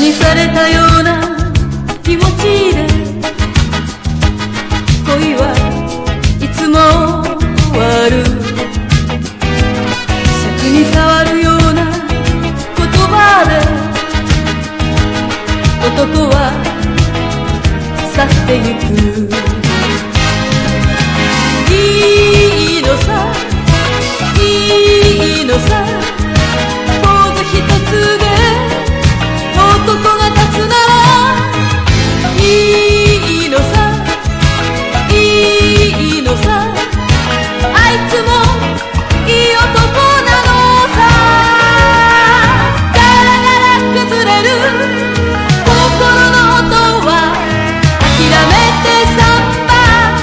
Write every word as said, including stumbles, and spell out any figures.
にされたような気持ちで恋はいつも終わる。尺に触るような言葉で男は去ってゆく。いいのさいいのさ